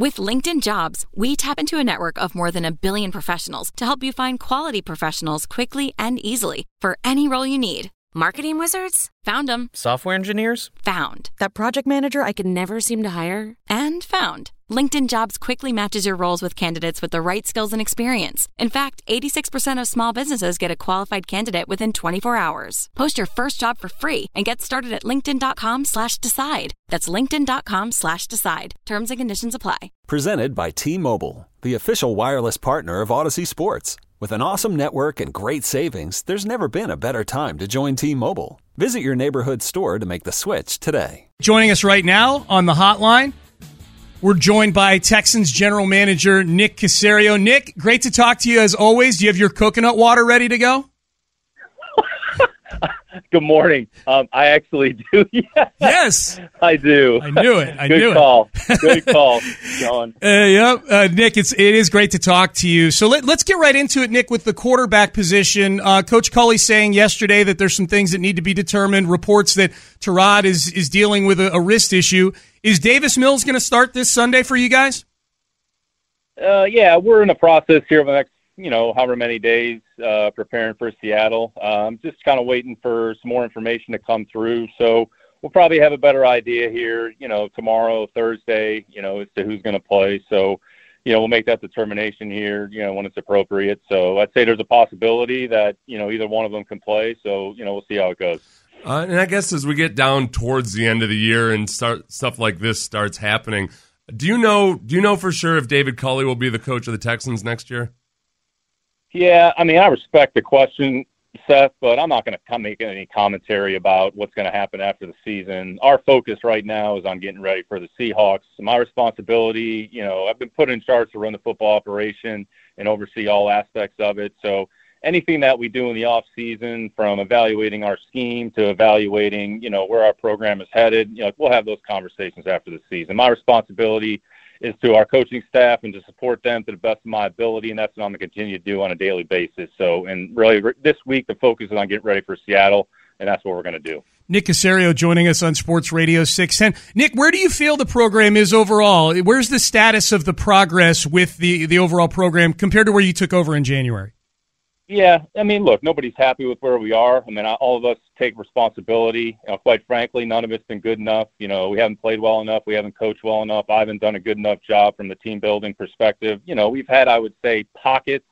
With LinkedIn Jobs, we tap into a network of more than 1 billion professionals to help you find quality professionals quickly and easily for any role you need. Marketing wizards? Found them. Software engineers? Found. That project manager I could never seem to hire? And found. LinkedIn Jobs quickly matches your roles with candidates with the right skills and experience. In fact, 86% of small businesses get a qualified candidate within 24 hours. Post your first job for free and get started at linkedin.com/decide. That's linkedin.com/decide. Terms and conditions apply. Presented by T-Mobile, the official wireless partner of Odyssey Sports. With an awesome network and great savings, there's never been a better time to join T-Mobile. Visit your neighborhood store to make the switch today. Joining us right now on the hotline, we're joined by Texans general manager Nick Caserio. Nick, great to talk to you as always. Do you have your coconut water ready to go? Good morning. I actually do. Yes. I do. I knew it. Good call. Good call, John. Yep. Nick, it is great to talk to you. So let's get right into it, Nick, with the quarterback position. Coach Culley saying yesterday that there's some things that need to be determined, reports that Tyrod is dealing with a wrist issue. Is Davis Mills going to start this Sunday for you guys? Yeah, we're in the process here of the next, however many days preparing for Seattle. Just kind of waiting for some more information to come through. So we'll probably have a better idea here, tomorrow, Thursday, as to who's going to play. So, we'll make that determination here, when it's appropriate. So I'd say there's a possibility that, either one of them can play. So, we'll see how it goes. And I guess as we get down towards the end of the year and stuff like this starts happening, do you know for sure if David Culley will be the coach of the Texans next year? Yeah, I respect the question, Seth, but I'm not going to make any commentary about what's going to happen after the season. Our focus right now is on getting ready for the Seahawks. My responsibility, I've been put in charge to run the football operation and oversee all aspects of it. So anything that we do in the off season, from evaluating our scheme to evaluating, where our program is headed, we'll have those conversations after the season. My responsibility is to our coaching staff and to support them to the best of my ability, and that's what I'm going to continue to do on a daily basis. So, and really this week the focus is on getting ready for Seattle, and that's what we're going to do. Nick Caserio joining us on Sports Radio 610. Nick, where do you feel the program is overall? Where's the status of the progress with the overall program compared to where you took over in January? Yeah, look, nobody's happy with where we are. All of us take responsibility. Quite frankly, none of it's been good enough. We haven't played well enough. We haven't coached well enough. I haven't done a good enough job from the team building perspective. We've had, I would say, pockets,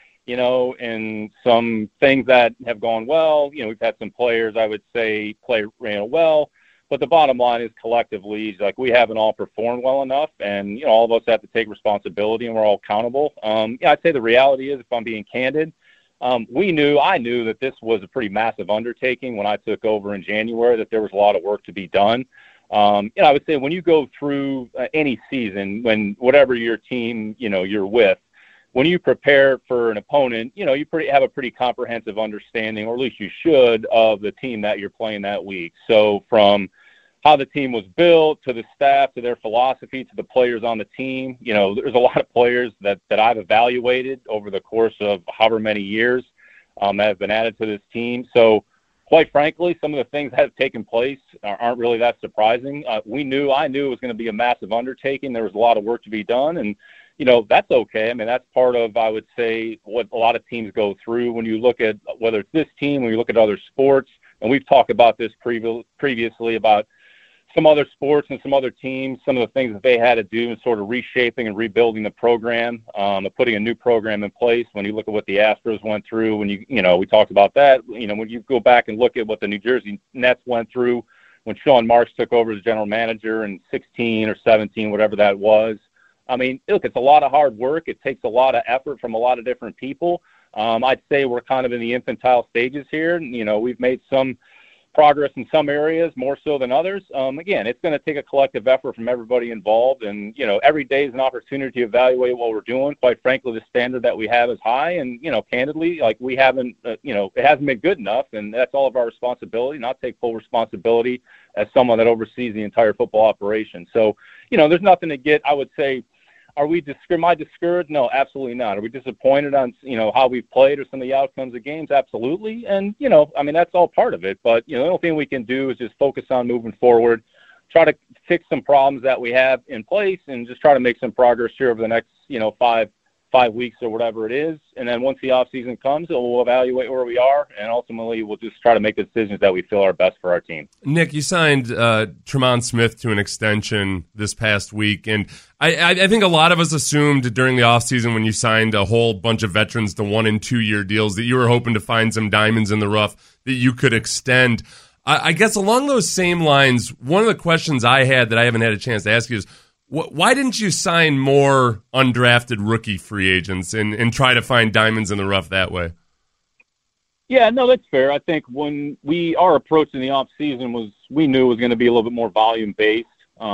and some things that have gone well. We've had some players, I would say, play well. But the bottom line is collectively, we haven't all performed well enough, and, all of us have to take responsibility, and we're all accountable. I'd say the reality is, if I'm being candid, I knew that this was a pretty massive undertaking when I took over in January, that there was a lot of work to be done. I would say when you go through any season, when whatever your team, you're with, when you prepare for an opponent, you have a pretty comprehensive understanding, or at least you should, of the team that you're playing that week. So from how the team was built, to the staff, to their philosophy, to the players on the team. There's a lot of players that I've evaluated over the course of however many years that have been added to this team. So quite frankly, some of the things that have taken place aren't really that surprising. I knew it was going to be a massive undertaking. There was a lot of work to be done, and that's okay. That's part of, I would say, what a lot of teams go through when you look at whether it's this team, when you look at other sports, and we've talked about this previously about some other sports and some other teams, some of the things that they had to do in sort of reshaping and rebuilding the program, putting a new program in place. When you look at what the Astros went through, we talked about that, when you go back and look at what the New Jersey Nets went through when Sean Marks took over as general manager in 16 or 17, whatever that was. Look, it's a lot of hard work. It takes a lot of effort from a lot of different people. I'd say we're kind of in the infantile stages here. We've made some progress in some areas more so than others. Again, it's going to take a collective effort from everybody involved, and every day is an opportunity to evaluate what we're doing. Quite frankly, the standard that we have is high, and candidly, we haven't it hasn't been good enough, and that's all of our responsibility. Not take full responsibility as someone that oversees the entire football operation. So there's nothing to get, I would say, are we discouraged? No, absolutely not. Are we disappointed on, how we've played or some of the outcomes of games? Absolutely. And, that's all part of it. But, the only thing we can do is just focus on moving forward, try to fix some problems that we have in place and just try to make some progress here over the next, 5 weeks or whatever it is. And then once the off season comes, we'll evaluate where we are, and ultimately we'll just try to make the decisions that we feel are best for our team. Nick, you signed Tremont Smith to an extension this past week, and I think a lot of us assumed during the offseason when you signed a whole bunch of veterans to 1 and 2 year deals that you were hoping to find some diamonds in the rough that you could extend. I guess along those same lines, one of the questions I had that I haven't had a chance to ask you is, why didn't you sign more undrafted rookie free agents and try to find diamonds in the rough that way? Yeah, no, that's fair. I think when our approach in the off season we knew it was going to be a little bit more volume based.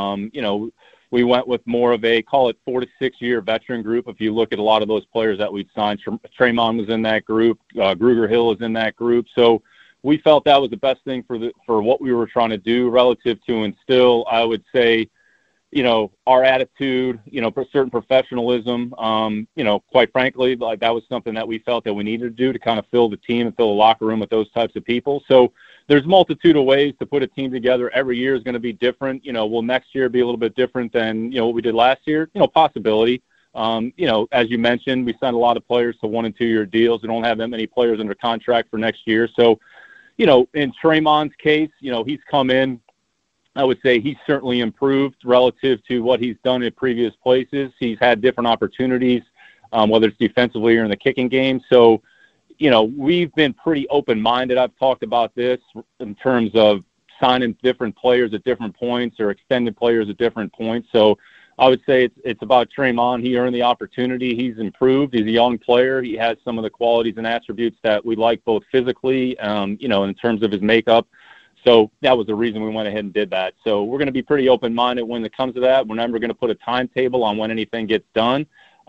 We went with more of a, call it 4 to 6 year veteran group. If you look at a lot of those players that we'd signed, Tremont was in that group, Grugier-Hill is in that group. So we felt that was the best thing for what we were trying to do relative to instill, I would say, our attitude, for certain professionalism, quite frankly, like that was something that we felt that we needed to do to kind of fill the team and fill the locker room with those types of people. So there's multitude of ways to put a team together. Every year is going to be different. Will next year be a little bit different than, what we did last year? Possibility. As you mentioned, we signed a lot of players to 1 and 2 year deals. We don't have that many players under contract for next year. So, in Tremont's case, he's come in, I would say he's certainly improved relative to what he's done in previous places. He's had different opportunities, whether it's defensively or in the kicking game. So, we've been pretty open-minded. I've talked about this in terms of signing different players at different points or extended players at different points. So I would say it's about Tremont. He earned the opportunity. He's improved. He's a young player. He has some of the qualities and attributes that we like both physically, in terms of his makeup. So that was the reason we went ahead and did that. So we're going to be pretty open-minded when it comes to that. We're never going to put a timetable on when anything gets done.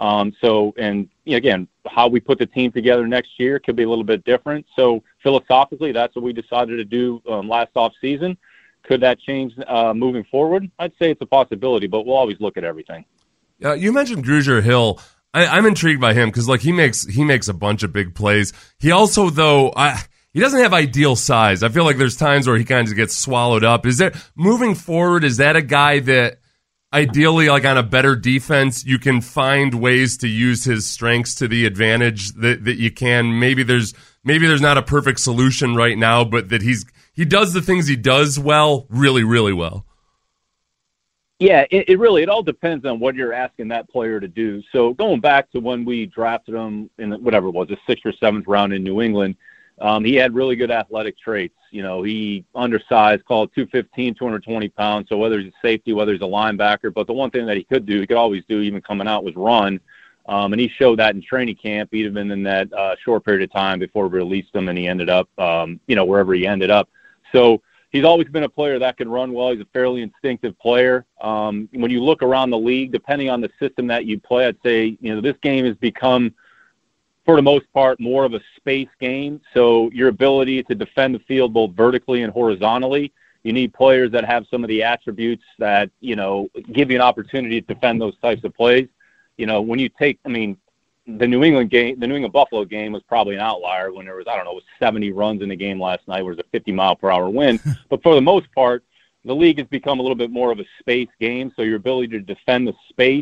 Again, how we put the team together next year could be a little bit different. So philosophically, that's what we decided to do last off season. Could that change moving forward? I'd say it's a possibility, but we'll always look at everything. You mentioned Grugier-Hill. I'm intrigued by him because he makes a bunch of big plays. He also, though, he doesn't have ideal size. I feel like there's times where he kind of gets swallowed up. Moving forward, is that a guy that ideally, like on a better defense, you can find ways to use his strengths to the advantage that you can? Maybe there's not a perfect solution right now, but that he does the things he does well, really, really well. Yeah, it all depends on what you're asking that player to do. So going back to when we drafted him in whatever it was, the 6th or 7th round in New England, he had really good athletic traits. He undersized, called 215, 220 pounds. So whether he's a safety, whether he's a linebacker, but the one thing that he could always do, even coming out, was run. And he showed that in training camp, even in that short period of time before we released him, and he ended up, wherever he ended up. So he's always been a player that can run well. He's a fairly instinctive player. When you look around the league, depending on the system that you play, I'd say, this game has become, for the most part, more of a space game. So your ability to defend the field both vertically and horizontally, you need players that have some of the attributes that, give you an opportunity to defend those types of plays. When you take, the New England Buffalo game was probably an outlier when there was, 70 runs in the game last night, where it was a 50-mile-per-hour wind. But for the most part, the league has become a little bit more of a space game. So your ability to defend the space,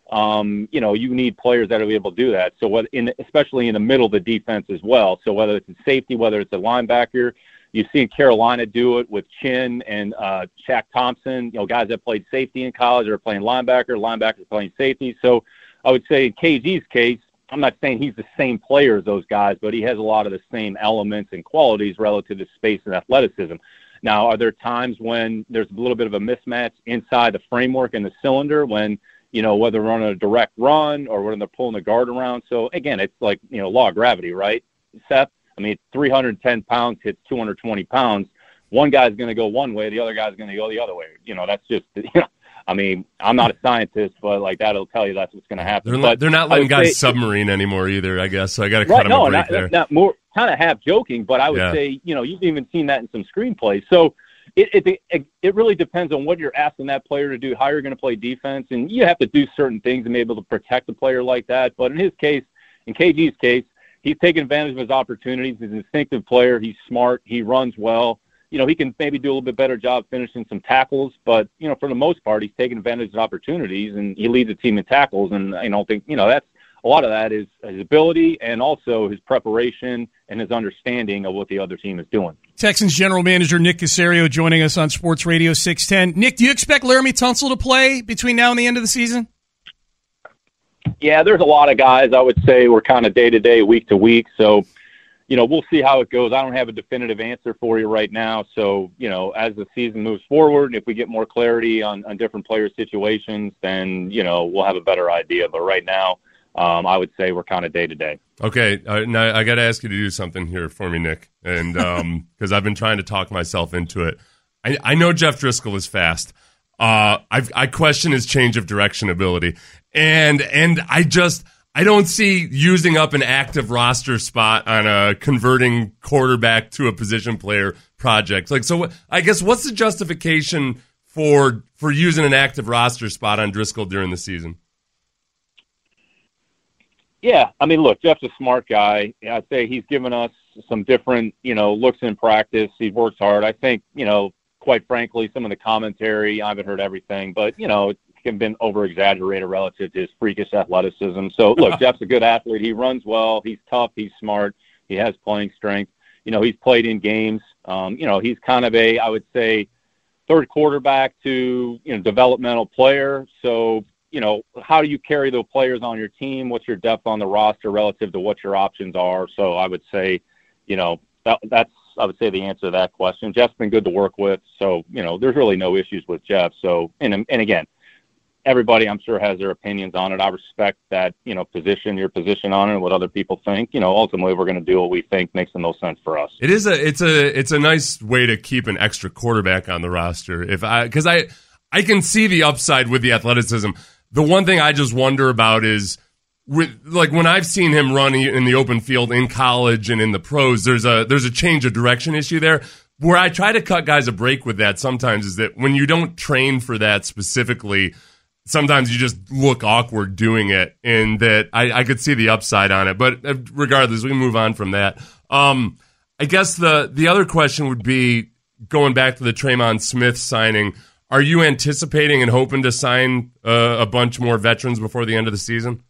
you need players that will be able to do that. So especially in the middle of the defense as well. So whether it's a safety, whether it's a linebacker, you've seen Carolina do it with Chin and Shaq Thompson, guys that played safety in college are playing linebackers playing safety. So I would say in KG's case, I'm not saying he's the same player as those guys, but he has a lot of the same elements and qualities relative to space and athleticism. Now, are there times when there's a little bit of a mismatch inside the framework and the cylinder when, whether we're on a direct run or when they're pulling the guard around? So, again, it's like, law of gravity, right, Seth? 310 pounds hits 220 pounds. One guy's going to go one way, the other guy's going to go the other way. That's just, I'm not a scientist, but that'll tell you that's what's going to happen. They're not letting guys submarine anymore either, I guess. So I got to cut them a break there. Not more, kind of half joking, but I would say, you've even seen that in some screenplays. So it really depends on what you're asking that player to do, how you're going to play defense, and you have to do certain things and be able to protect a player like that. But in his case, in KG's case, he's taking advantage of his opportunities. He's an instinctive player. He's smart. He runs well. he can maybe do a little bit better job finishing some tackles, but, for the most part, he's taking advantage of opportunities, and he leads the team in tackles. And I don't think, that's a lot of that is his ability and also his preparation and his understanding of what the other team is doing. Texans general manager Nick Caserio joining us on Sports Radio 610. Nick, do you expect Laremy Tunsil to play between now and the end of the season? Yeah, there's a lot of guys, I would say, we're kind of day-to-day, week-to-week. So, we'll see how it goes. I don't have a definitive answer for you right now. So, as the season moves forward, if we get more clarity on different player situations, then, we'll have a better idea. But right now, I would say we're kind of day-to-day. Okay, now I got to ask you to do something here for me, Nick, and because I've been trying to talk myself into it. I know Jeff Driscoll is fast. I question his change of direction ability, and I don't see using up an active roster spot on a converting quarterback to a position player project. So I guess what's the justification for using an active roster spot on Driscoll during the season? Yeah, look, Jeff's a smart guy. I'd say he's given us some different, looks in practice. He works hard. I think, quite frankly, some of the commentary, I haven't heard everything, but, it can been over-exaggerated relative to his freakish athleticism. So, look, Jeff's a good athlete. He runs well. He's tough. He's smart. He has playing strength. He's played in games. He's kind of I would say, third quarterback to, developmental player. So, how do you carry those players on your team? What's your depth on the roster relative to what your options are? So I would say, that's I would say the answer to that question. Jeff's been good to work with. So, there's really no issues with Jeff. So, and again, everybody I'm sure has their opinions on it. I respect that, your position on it, and what other people think. Ultimately we're going to do what we think makes the most sense for us. It's a nice way to keep an extra quarterback on the roster. Because I can see the upside with the athleticism. The one thing I just wonder about is, when I've seen him run in the open field in college and in the pros, there's a change of direction issue there. Where I try to cut guys a break with that sometimes is that when you don't train for that specifically, sometimes you just look awkward doing it, and that I could see the upside on it. But regardless, we can move on from that. I guess the other question would be, going back to the Tremon Smith signing, are you anticipating and hoping to sign a bunch more veterans before the end of the season?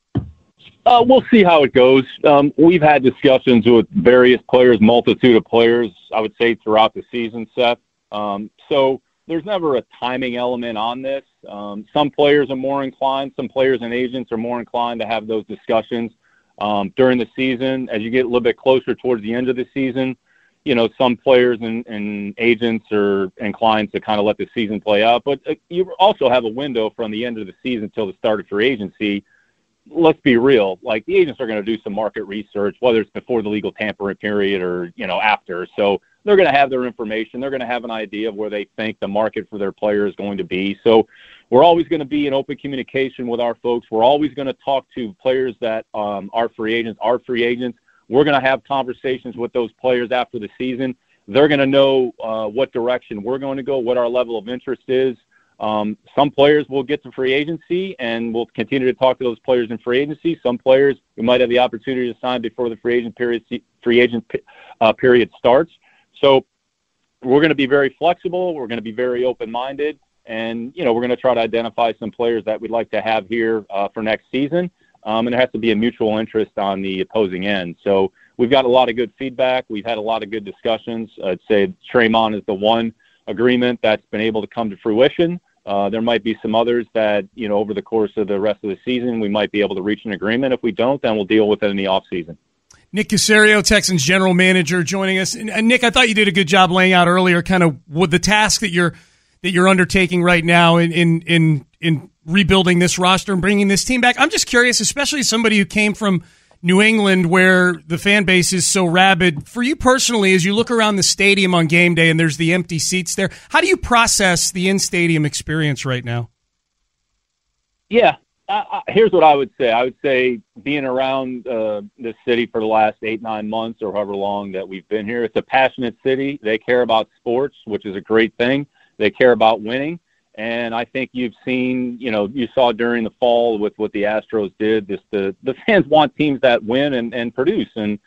We'll see how it goes. We've had discussions with various players, multitude of players, I would say, throughout the season, Seth. So there's never a timing element on this. Some players are more inclined, some players and agents are more inclined to have those discussions during the season. As you get a little bit closer towards the end of the season, some players and agents are inclined to kind of let the season play out. But you also have a window from the end of the season till the start of free agency. Let's be real. Like, the agents are going to do some market research, whether it's before the legal tampering period or, after. So they're going to have their information. They're going to have an idea of where they think the market for their player is going to be. So we're always going to be in open communication with our folks. We're always going to talk to players that are free agents. We're going to have conversations with those players after the season. They're going to know what direction we're going to go, what our level of interest is. Some players will get to free agency, and we'll continue to talk to those players in free agency. Some players we might have the opportunity to sign before the free agent period starts. So we're going to be very flexible. We're going to be very open-minded, and we're going to try to identify some players that we'd like to have here for next season. And there has to be a mutual interest on the opposing end. So we've got a lot of good feedback. We've had a lot of good discussions. I'd say Tremon is the one agreement that's been able to come to fruition. There might be some others that, over the course of the rest of the season, we might be able to reach an agreement. If we don't, then we'll deal with it in the offseason. Nick Caserio, Texans general manager, joining us. And Nick, I thought you did a good job laying out earlier kind of what the task that you're undertaking right now in rebuilding this roster and bringing this team back. I'm just curious, especially as somebody who came from New England where the fan base is so rabid. For you personally, as you look around the stadium on game day and there's the empty seats there, how do you process the in-stadium experience right now? Yeah, here's what I would say. I would say being around this city for the last 8-9 months or however long that we've been here, it's a passionate city. They care about sports, which is a great thing. They care about winning. And I think you've seen, you saw during the fall with what the Astros did, the fans want teams that win and produce. And,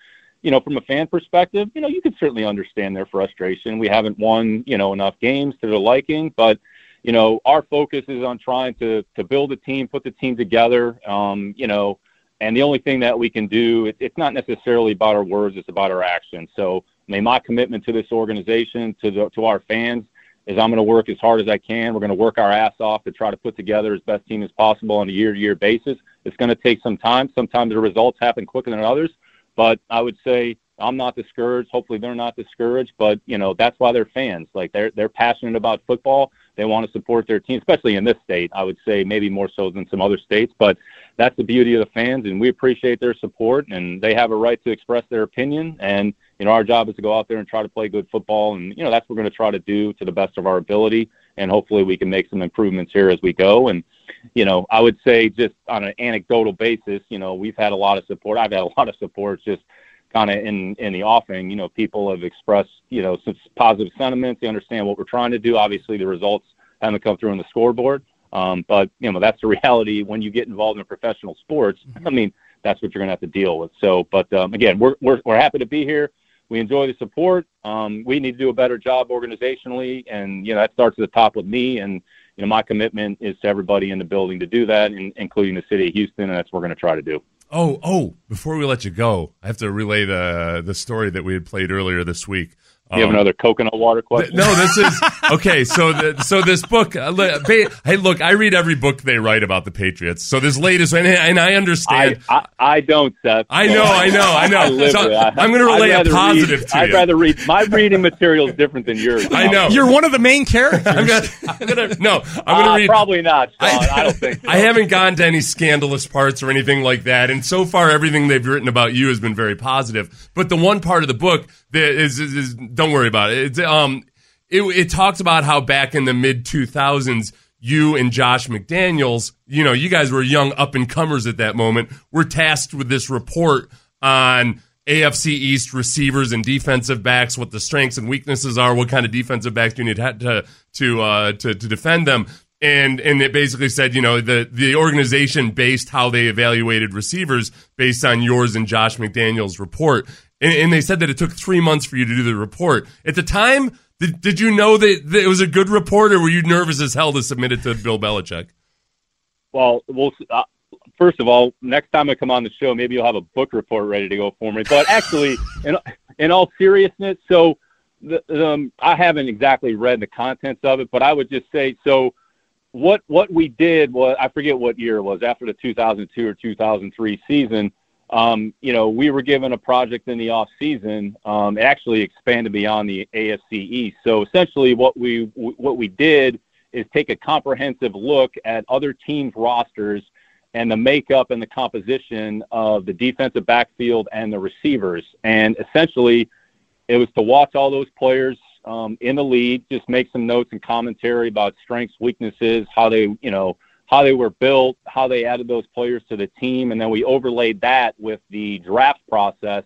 from a fan perspective, you can certainly understand their frustration. We haven't won, enough games to their liking, but, our focus is on trying to build a team, put the team together, and the only thing that we can do, it's not necessarily about our words, it's about our actions. So, my commitment to this organization, to our fans, is I'm going to work as hard as I can. We're going to work our ass off to try to put together as best team as possible on a year-to-year basis. It's going to take some time. Sometimes the results happen quicker than others. But I would say I'm not discouraged. Hopefully they're not discouraged. But, that's why they're fans. Like, they're passionate about football. They want to support their team, especially in this state. I would say maybe more so than some other states. But that's the beauty of the fans, and we appreciate their support. And they have a right to express their opinion. And, our job is to go out there and try to play good football. And, that's what we're going to try to do to the best of our ability. And hopefully we can make some improvements here as we go. And, I would say just on an anecdotal basis, we've had a lot of support. I've had a lot of support just kind of in the offing. People have expressed, some positive sentiments. They understand what we're trying to do. Obviously, the results haven't come through on the scoreboard. But, that's the reality when you get involved in professional sports. I mean, that's what you're going to have to deal with. So, but again, we're happy to be here. We enjoy the support. We need to do a better job organizationally, and that starts at the top with me. And my commitment is to everybody in the building to do that, including the city of Houston, and that's what we're going to try to do. Oh! Before we let you go, I have to relay the story that we had played earlier this week. You have another coconut water question? No, this is okay. So this book. Hey, look, I read every book they write about the Patriots. So this latest, and I understand. I don't, Seth. I know. I'm going to relay a positive to you. I'd rather read. My reading material is different than yours. I know. You're one of the main characters. I'm going to read. Probably not, Sean. I don't think so. I haven't gone to any scandalous parts or anything like that, and so far everything they've written about you has been very positive. But the one part of the book that is don't worry about it. It talks about how back in the mid-2000s, you and Josh McDaniels, you guys were young up-and-comers at that moment, were tasked with this report on AFC East receivers and defensive backs, what the strengths and weaknesses are, what kind of defensive backs do you need to defend them. And it basically said, the organization based how they evaluated receivers based on yours and Josh McDaniels' report. And they said that it took 3 months for you to do the report. At the time, did you know that it was a good report, or were you nervous as hell to submit it to Bill Belichick? Well, first of all, next time I come on the show, maybe you'll have a book report ready to go for me. But actually, in all seriousness, so I haven't exactly read the contents of it, but I would just say, so what we did was, I forget what year it was, after the 2002 or 2003 season, we were given a project in the off season. It actually expanded beyond the AFC East. So essentially what we did is take a comprehensive look at other teams' rosters and the makeup and the composition of the defensive backfield and the receivers. And essentially it was to watch all those players in the league, just make some notes and commentary about strengths, weaknesses, how they were built, how they added those players to the team, and then we overlaid that with the draft process.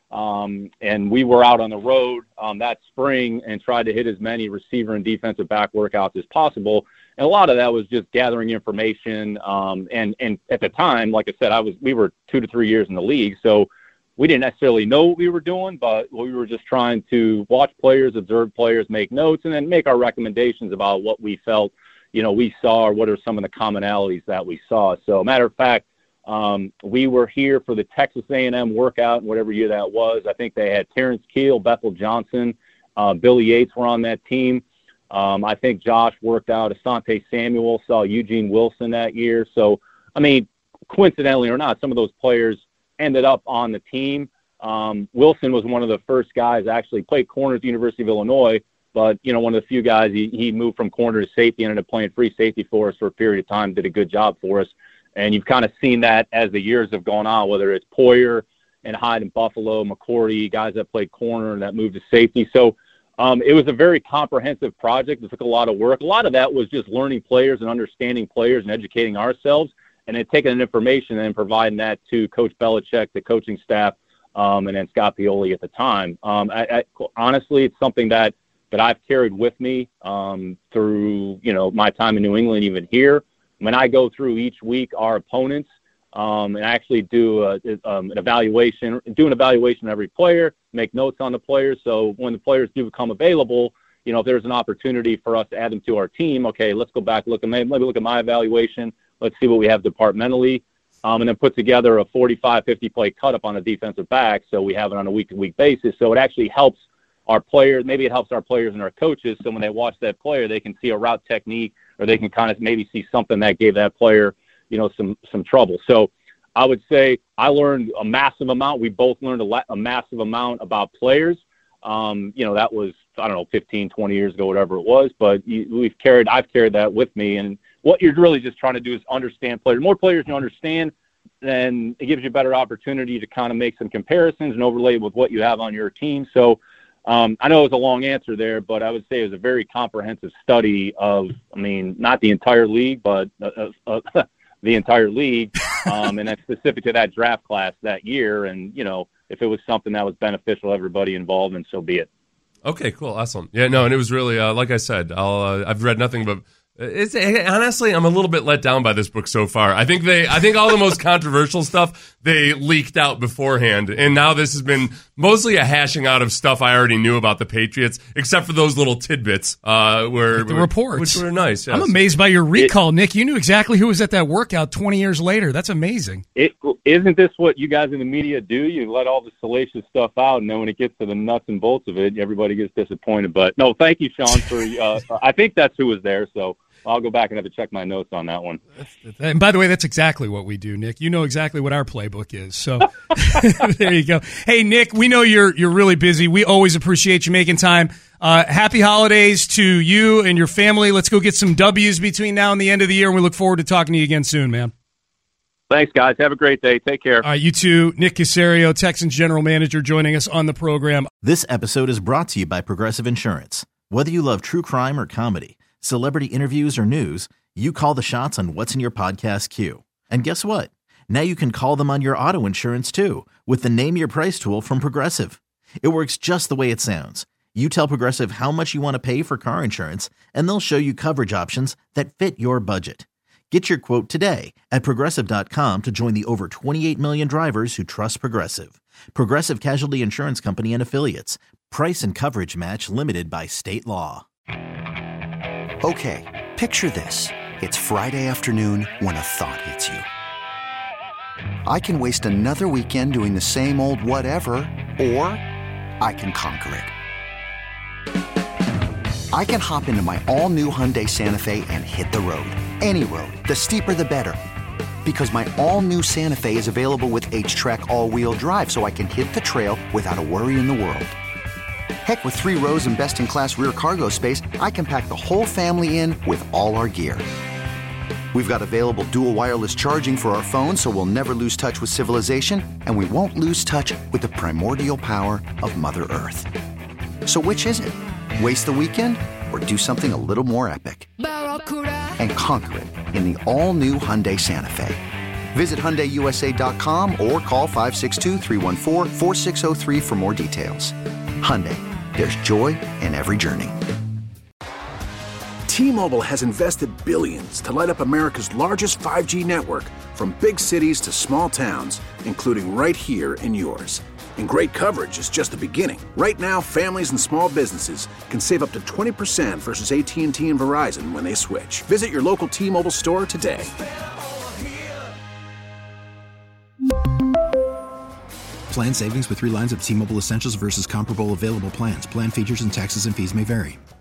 And we were out on the road that spring and tried to hit as many receiver and defensive back workouts as possible. And a lot of that was just gathering information. And at the time, like I said, we were 2 to 3 years in the league, so we didn't necessarily know what we were doing, but we were just trying to watch players, observe players, make notes, and then make our recommendations about what we felt we saw, or what are some of the commonalities that we saw. So, matter of fact, we were here for the Texas A&M workout, whatever year that was. I think they had Terrence Keel, Bethel Johnson, Billy Yates were on that team. I think Josh worked out Asante Samuel, saw Eugene Wilson that year. So, I mean, coincidentally or not, some of those players ended up on the team. Wilson was one of the first guys to actually play corner at the University of Illinois. But, one of the few guys, he moved from corner to safety, ended up playing free safety for us for a period of time, did a good job for us. And you've kind of seen that as the years have gone on, whether it's Poyer and Hyde and Buffalo, McCourty, guys that played corner and that moved to safety. So it was a very comprehensive project. It took a lot of work. A lot of that was just learning players and understanding players and educating ourselves, and then taking that information and providing that to Coach Belichick, the coaching staff, and then Scott Pioli at the time. Honestly, it's something that I've carried with me through, my time in New England, even here. When I go through each week our opponents, and actually do an evaluation, do an evaluation of every player, make notes on the players. So when the players do become available, if there's an opportunity for us to add them to our team, okay, let's go back, maybe look at my evaluation. Let's see what we have departmentally, and then put together a 45, 50 play cut up on a defensive back. So we have it on a week-to-week basis. So it actually helps our players. Maybe it helps our players and our coaches. So when they watch that player, they can see a route technique, or they can kind of maybe see something that gave that player, some trouble. So I would say I learned a massive amount. We both learned a massive amount about players. That was, 15, 20 years ago, whatever it was, but I've carried that with me. And what you're really just trying to do is understand players. The more players you understand, then it gives you a better opportunity to kind of make some comparisons and overlay with what you have on your team. So I know it was a long answer there, but I would say it was a very comprehensive study of, not the entire league, but the entire league, and that's specific to that draft class that year. And, if it was something that was beneficial to everybody involved, then so be it. Okay, cool. Awesome. Yeah, no, and it was really, like I said, I've read nothing but honestly, I'm a little bit let down by this book so far. I think all the most controversial stuff they leaked out beforehand, and now this has been mostly a hashing out of stuff I already knew about the Patriots, except for those little tidbits the reports, which were nice. Yes. I'm amazed by your recall, Nick. You knew exactly who was at that workout 20 years later. That's amazing. Isn't this what you guys in the media do? You let all the salacious stuff out, and then when it gets to the nuts and bolts of it, everybody gets disappointed. But no, thank you, Sean, for. I think that's who was there. So. I'll go back and have to check my notes on that one. And by the way, that's exactly what we do, Nick. You know exactly what our playbook is. So there you go. Hey, Nick, we know you're really busy. We always appreciate you making time. Happy holidays to you and your family. Let's go get some W's between now and the end of the year, and we look forward to talking to you again soon, man. Thanks, guys. Have a great day. Take care. All right, you too. Nick Caserio, Texans general manager, joining us on the program. This episode is brought to you by Progressive Insurance. Whether you love true crime or comedy, celebrity interviews or news, you call the shots on what's in your podcast queue. And guess what? Now you can call them on your auto insurance too with the Name Your Price tool from Progressive. It works just the way it sounds. You tell Progressive how much you want to pay for car insurance, and they'll show you coverage options that fit your budget. Get your quote today at Progressive.com to join the over 28 million drivers who trust Progressive. Progressive Casualty Insurance Company and Affiliates. Price and coverage match limited by state law. Okay, picture this. It's Friday afternoon when a thought hits you. I can waste another weekend doing the same old whatever, or I can conquer it. I can hop into my all-new Hyundai Santa Fe and hit the road. Any road. The steeper, the better. Because my all-new Santa Fe is available with H-Track all-wheel drive, so I can hit the trail without a worry in the world. Heck, with 3 rows and best-in-class rear cargo space, I can pack the whole family in with all our gear. We've got available dual wireless charging for our phones, so we'll never lose touch with civilization, and we won't lose touch with the primordial power of Mother Earth. So which is it? Waste the weekend or do something a little more epic? And conquer it in the all-new Hyundai Santa Fe. Visit HyundaiUSA.com or call 562-314-4603 for more details. Hyundai, there's joy in every journey. T-Mobile has invested billions to light up America's largest 5G network, from big cities to small towns, including right here in yours. And great coverage is just the beginning. Right now, families and small businesses can save up to 20% versus AT&T and Verizon when they switch. Visit your local T-Mobile store today. Plan savings with 3 lines of T-Mobile Essentials versus comparable available plans. Plan features and taxes and fees may vary.